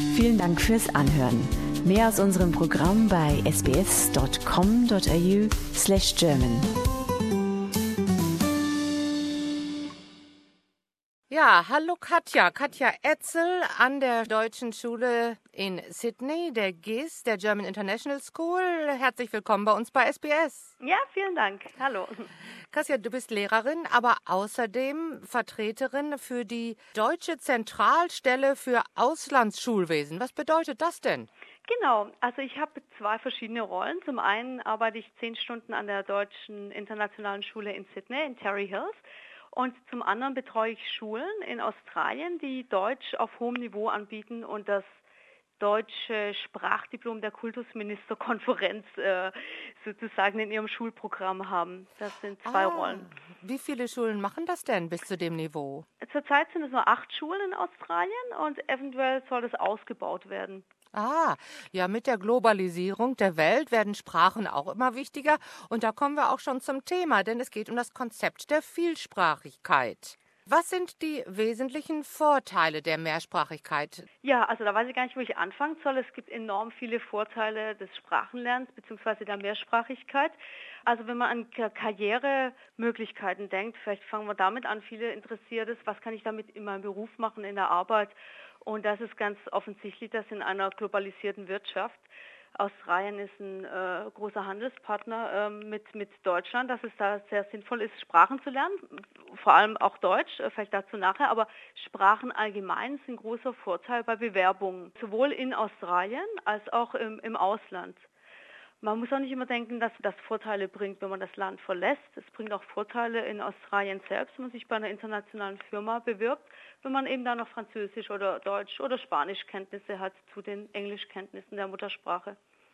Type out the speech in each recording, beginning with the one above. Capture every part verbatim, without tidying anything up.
Vielen Dank fürs Anhören. Mehr aus unserem Programm bei sbs.com.au slash German. Ja, hallo Katja. Katja Etzel an der Deutschen Schule in Sydney, der G I S, der German International School. Herzlich willkommen bei uns bei S B S. Ja, vielen Dank. Hallo. Katja, du bist Lehrerin, aber außerdem Vertreterin für die Deutsche Zentralstelle für Auslandsschulwesen. Was bedeutet das denn? Genau, also ich habe zwei verschiedene Rollen. Zum einen arbeite ich zehn Stunden an der Deutschen Internationalen Schule in Sydney, in Terry Hills. Und zum anderen betreue ich Schulen in Australien, die Deutsch auf hohem Niveau anbieten und das deutsche Sprachdiplom der Kultusministerkonferenz äh, sozusagen in ihrem Schulprogramm haben. Das sind zwei ah, Rollen. Wie viele Schulen machen das denn bis zu dem Niveau? Zurzeit sind es nur acht Schulen in Australien und eventuell soll das ausgebaut werden. Ah, ja, mit der Globalisierung der Welt werden Sprachen auch immer wichtiger. Und da kommen wir auch schon zum Thema, denn es geht um das Konzept der Vielsprachigkeit. Was sind die wesentlichen Vorteile der Mehrsprachigkeit? Ja, also da weiß ich gar nicht, wo ich anfangen soll. Es gibt enorm viele Vorteile des Sprachenlernens bzw. der Mehrsprachigkeit. Also wenn man an Karrieremöglichkeiten denkt, vielleicht fangen wir damit an, viele interessiert es, was kann ich damit in meinem Beruf machen, in der Arbeit? Und das ist ganz offensichtlich, dass in einer globalisierten Wirtschaft, Australien ist ein äh, großer Handelspartner äh, mit, mit Deutschland, dass es da sehr sinnvoll ist, Sprachen zu lernen, vor allem auch Deutsch, äh, vielleicht dazu nachher, aber Sprachen allgemein sind ein großer Vorteil bei Bewerbungen, sowohl in Australien als auch im, im Ausland. Man muss auch nicht immer denken, dass das Vorteile bringt, wenn man das Land verlässt. Es bringt auch Vorteile in Australien selbst, wenn man sich bei einer internationalen Firma bewirbt, wenn man eben da noch Französisch oder Deutsch oder Spanischkenntnisse hat zu den Englischkenntnissen der Muttersprache.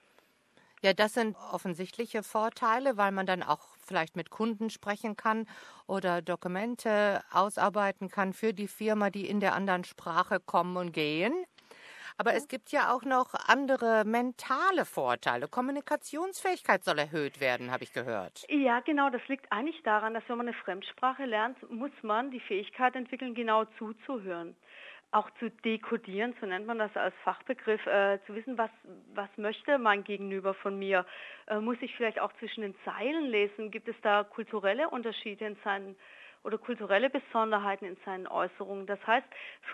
Ja, das sind offensichtliche Vorteile, weil man dann auch vielleicht mit Kunden sprechen kann oder Dokumente ausarbeiten kann für die Firma, die in der anderen Sprache kommen und gehen. Aber es gibt ja auch noch andere mentale Vorteile. Kommunikationsfähigkeit soll erhöht werden, habe ich gehört. Ja, genau. Das liegt eigentlich daran, dass wenn man eine Fremdsprache lernt, muss man die Fähigkeit entwickeln, genau zuzuhören. Auch zu dekodieren, so nennt man das als Fachbegriff, äh, zu wissen, was, was möchte mein Gegenüber von mir. Äh, muss ich vielleicht auch zwischen den Zeilen lesen? Gibt es da kulturelle Unterschiede in seinen oder kulturelle Besonderheiten in seinen Äußerungen? Das heißt,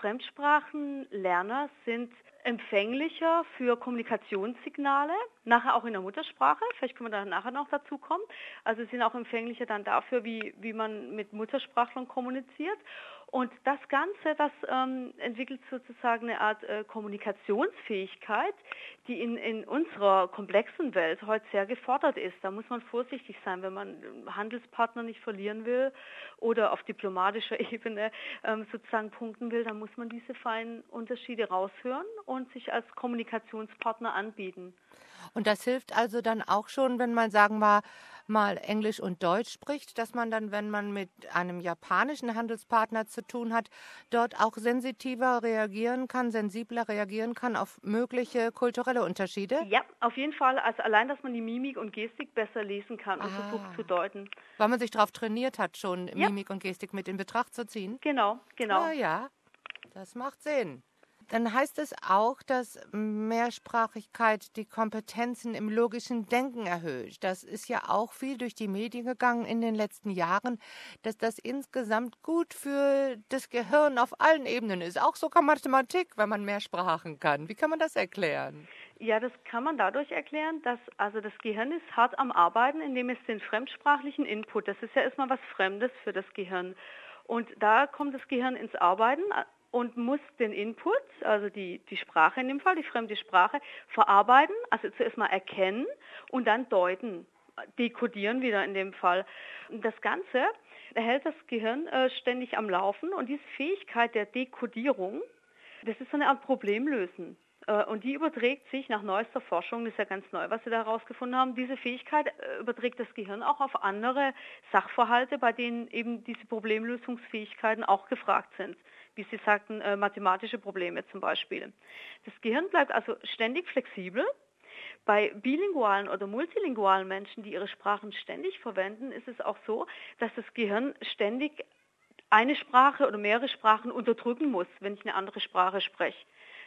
Fremdsprachenlerner sind empfänglicher für Kommunikationssignale, nachher auch in der Muttersprache, vielleicht können wir da nachher noch dazu kommen, also sind auch empfänglicher dann dafür, wie, wie man mit Muttersprachlern kommuniziert. Und das Ganze, das ähm, entwickelt sozusagen eine Art äh, Kommunikationsfähigkeit, die in, in unserer komplexen Welt heute sehr gefordert ist. Da muss man vorsichtig sein, wenn man Handelspartner nicht verlieren will oder auf diplomatischer Ebene ähm, sozusagen punkten will, dann muss man diese feinen Unterschiede raushören und sich als Kommunikationspartner anbieten. Und das hilft also dann auch schon, wenn man, sagen wir mal, Englisch und Deutsch spricht, dass man dann, wenn man mit einem japanischen Handelspartner zu tun hat, dort auch sensitiver reagieren kann, sensibler reagieren kann auf mögliche kulturelle Unterschiede? Ja, auf jeden Fall. Also allein, dass man die Mimik und Gestik besser lesen kann und Ah. versucht zu deuten. Weil man sich darauf trainiert hat, schon Ja. Mimik und Gestik mit in Betracht zu ziehen? Genau, genau. Ah ja, das macht Sinn. Dann heißt es auch, dass Mehrsprachigkeit die Kompetenzen im logischen Denken erhöht. Das ist ja auch viel durch die Medien gegangen in den letzten Jahren, dass das insgesamt gut für das Gehirn auf allen Ebenen ist. Auch sogar Mathematik, wenn man mehr Sprachen kann. Wie kann man das erklären? Ja, das kann man dadurch erklären, dass also das Gehirn ist hart am Arbeiten, indem es den fremdsprachlichen Input, das ist ja erstmal was Fremdes für das Gehirn. Und da kommt das Gehirn ins Arbeiten und muss den Input, also die, die Sprache in dem Fall, die fremde Sprache, verarbeiten, also zuerst mal erkennen und dann deuten, dekodieren wieder in dem Fall. Und das Ganze erhält das Gehirn äh, ständig am Laufen und diese Fähigkeit der Dekodierung, das ist so eine Art Problemlösen. Äh, und die überträgt sich nach neuester Forschung, das ist ja ganz neu, was sie da herausgefunden haben, diese Fähigkeit äh, überträgt das Gehirn auch auf andere Sachverhalte, bei denen eben diese Problemlösungsfähigkeiten auch gefragt sind. Wie Sie sagten, äh, mathematische Probleme zum Beispiel. Das Gehirn bleibt also ständig flexibel. Bei bilingualen oder multilingualen Menschen, die ihre Sprachen ständig verwenden, ist es auch so, dass das Gehirn ständig eine Sprache oder mehrere Sprachen unterdrücken muss, wenn ich eine andere Sprache spreche.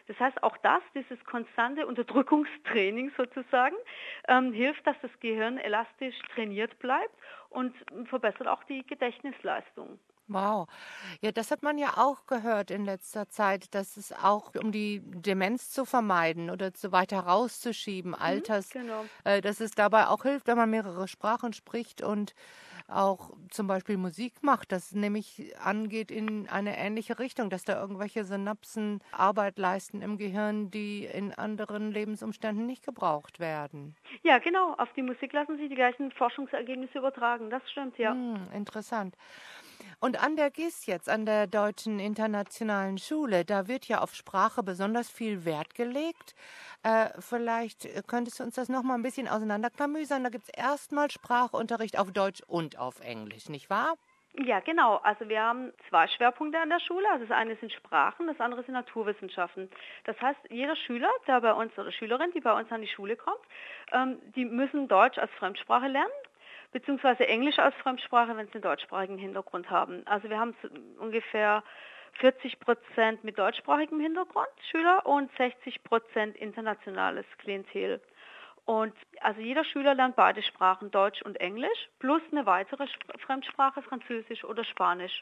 Das heißt, auch das, dieses konstante Unterdrückungstraining sozusagen, ähm, hilft, dass das Gehirn elastisch trainiert bleibt und verbessert auch die Gedächtnisleistung. Wow. Ja, das hat man ja auch gehört in letzter Zeit, dass es auch, um die Demenz zu vermeiden oder zu weiter rauszuschieben, Mhm, Alters, genau. äh, dass es dabei auch hilft, wenn man mehrere Sprachen spricht und auch zum Beispiel Musik macht. Das nämlich angeht in eine ähnliche Richtung, dass da irgendwelche Synapsen Arbeit leisten im Gehirn, die in anderen Lebensumständen nicht gebraucht werden. Ja, genau. Auf die Musik lassen sich die gleichen Forschungsergebnisse übertragen. Das stimmt, ja. Hm, interessant. Und an der G I S jetzt, an der Deutschen Internationalen Schule, da wird ja auf Sprache besonders viel Wert gelegt. Äh, vielleicht könntest du uns das noch mal ein bisschen auseinanderklamüsern. Da gibt es erstmal Sprachunterricht auf Deutsch und auf Englisch, nicht wahr? Ja, genau. Also wir haben zwei Schwerpunkte an der Schule. Also das eine sind Sprachen, das andere sind Naturwissenschaften. Das heißt, jeder Schüler, der bei uns oder Schülerin, die bei uns an die Schule kommt, ähm, die müssen Deutsch als Fremdsprache lernen, beziehungsweise Englisch als Fremdsprache, wenn sie einen deutschsprachigen Hintergrund haben. Also wir haben ungefähr vierzig Prozent mit deutschsprachigem Hintergrund Schüler und sechzig Prozent internationales Klientel. Und also jeder Schüler lernt beide Sprachen, Deutsch und Englisch, plus eine weitere Fremdsprache, Französisch oder Spanisch.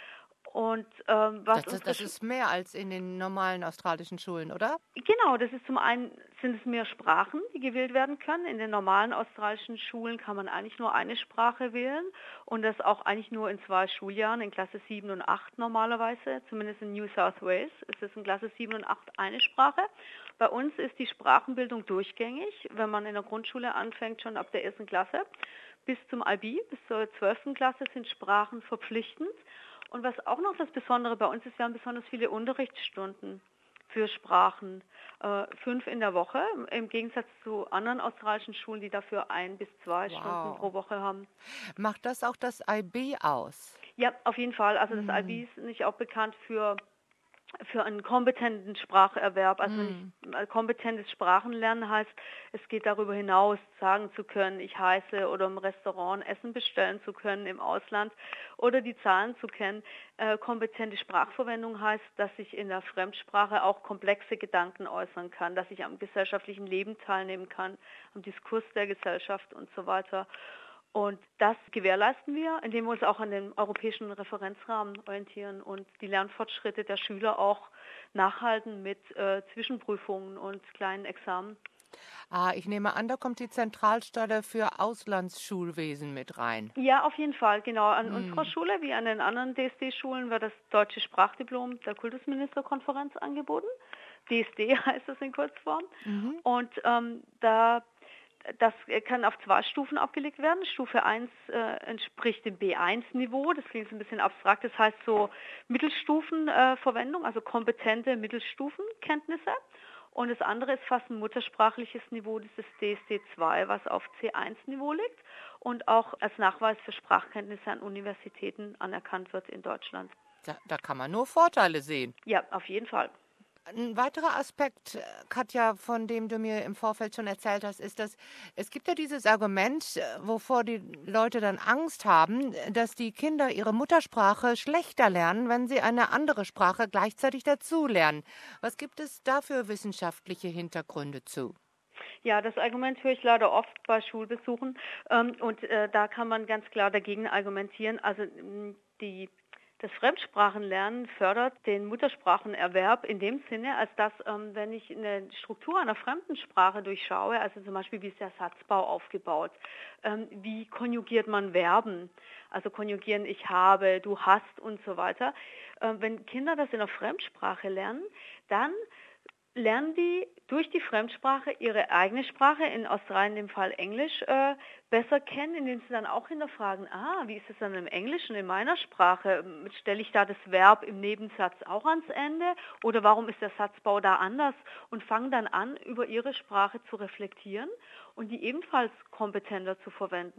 Und ähm, was Das, das, das ist mehr als in den normalen australischen Schulen, oder? Genau, das ist zum einen sind es mehr Sprachen, die gewählt werden können. In den normalen australischen Schulen kann man eigentlich nur eine Sprache wählen und das auch eigentlich nur in zwei Schuljahren, in Klasse sieben und acht normalerweise, zumindest in New South Wales ist es in Klasse sieben und acht eine Sprache. Bei uns ist die Sprachenbildung durchgängig, wenn man in der Grundschule anfängt, schon ab der ersten Klasse bis zum I B, bis zur zwölften Klasse sind Sprachen verpflichtend. Und was auch noch das Besondere bei uns ist, wir haben besonders viele Unterrichtsstunden für Sprachen, äh, fünf in der Woche, im Gegensatz zu anderen australischen Schulen, die dafür ein bis zwei wow. Stunden pro Woche haben. Macht das auch das I B aus? Ja, auf jeden Fall. Also das hm. I B ist nicht auch bekannt für für einen kompetenten Spracherwerb. Also mm. nicht, kompetentes Sprachenlernen heißt, es geht darüber hinaus, sagen zu können, ich heiße, oder im Restaurant Essen bestellen zu können im Ausland oder die Zahlen zu kennen. Äh, kompetente Sprachverwendung heißt, dass ich in der Fremdsprache auch komplexe Gedanken äußern kann, dass ich am gesellschaftlichen Leben teilnehmen kann, am Diskurs der Gesellschaft und so weiter. Und das gewährleisten wir, indem wir uns auch an den europäischen Referenzrahmen orientieren und die Lernfortschritte der Schüler auch nachhalten mit äh, Zwischenprüfungen und kleinen Examen. Ah, ich nehme an, da kommt die Zentralstelle für Auslandsschulwesen mit rein. Ja, auf jeden Fall, genau. An hm. unserer Schule, wie an den anderen D S D-Schulen, wird das deutsche Sprachdiplom der Kultusministerkonferenz angeboten. D S D heißt das in Kurzform. Mhm. Und ähm, da Das kann auf zwei Stufen abgelegt werden. Stufe eins äh, entspricht dem B eins Niveau. Das klingt ein bisschen abstrakt. Das heißt so Mittelstufenverwendung, äh, also kompetente Mittelstufenkenntnisse. Und das andere ist fast ein muttersprachliches Niveau. Das ist D S D zwei, was auf C eins Niveau liegt und auch als Nachweis für Sprachkenntnisse an Universitäten anerkannt wird in Deutschland. Da, da kann man nur Vorteile sehen. Ja, auf jeden Fall. Ein weiterer Aspekt, Katja, von dem du mir im Vorfeld schon erzählt hast, ist, dass es gibt ja dieses Argument, wovor die Leute dann Angst haben, dass die Kinder ihre Muttersprache schlechter lernen, wenn sie eine andere Sprache gleichzeitig dazu lernen. Was gibt es da für wissenschaftliche Hintergründe zu? Ja, das Argument höre ich leider oft bei Schulbesuchen ähm, und äh, da kann man ganz klar dagegen argumentieren. Also die Das Fremdsprachenlernen fördert den Muttersprachenerwerb in dem Sinne, als dass, ähm, wenn ich eine Struktur einer fremden Sprache durchschaue, also zum Beispiel, wie ist der Satzbau aufgebaut, ähm, wie konjugiert man Verben, also konjugieren ich habe, du hast und so weiter. Äh, wenn Kinder das in der Fremdsprache lernen, dann lernen die durch die Fremdsprache ihre eigene Sprache, in Australien in dem Fall Englisch, äh, besser kennen, indem sie dann auch hinterfragen, ah, wie ist es dann im Englischen, in meiner Sprache? Stelle ich da das Verb im Nebensatz auch ans Ende oder warum ist der Satzbau da anders? Und fangen dann an, über ihre Sprache zu reflektieren und die ebenfalls kompetenter zu verwenden.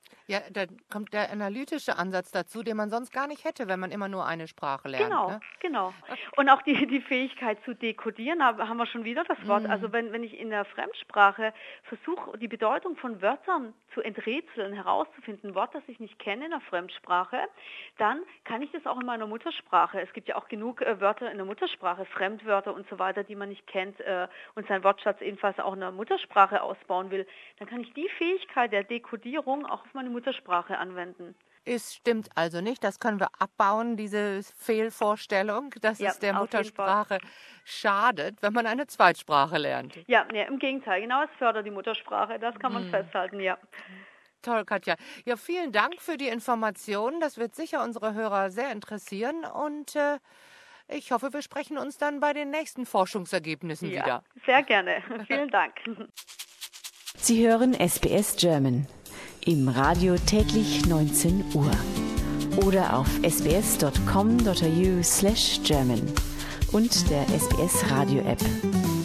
Ja, dann kommt der analytische Ansatz dazu, den man sonst gar nicht hätte, wenn man immer nur eine Sprache lernt. Genau, ne? genau. Und auch die, die Fähigkeit zu dekodieren, haben wir schon wieder das Wort. Mhm. Also wenn, wenn ich in der Fremdsprache versuche, die Bedeutung von Wörtern zu enträtseln, herauszufinden, ein Wort, das ich nicht kenne in der Fremdsprache, dann kann ich das auch in meiner Muttersprache. Es gibt ja auch genug äh, Wörter in der Muttersprache, Fremdwörter und so weiter, die man nicht kennt äh, und seinen Wortschatz ebenfalls auch in der Muttersprache ausbauen will. Dann kann ich die Fähigkeit der Dekodierung auch auf meine Muttersprache anwenden. Es stimmt also nicht, das können wir abbauen, diese Fehlvorstellung, dass Ja, es der auf jeden Muttersprache schadet, wenn man eine Zweitsprache lernt. Ja, nee, im Gegenteil, genau, es fördert die Muttersprache, das kann man Mhm. festhalten, ja. Toll, Katja. Ja, vielen Dank für die Informationen. Das wird sicher unsere Hörer sehr interessieren und äh, ich hoffe, wir sprechen uns dann bei den nächsten Forschungsergebnissen Ja, wieder. sehr gerne. Vielen Dank. Sie hören S B S German im Radio täglich neunzehn Uhr oder auf sbs.com.au slash German und der S B S Radio App.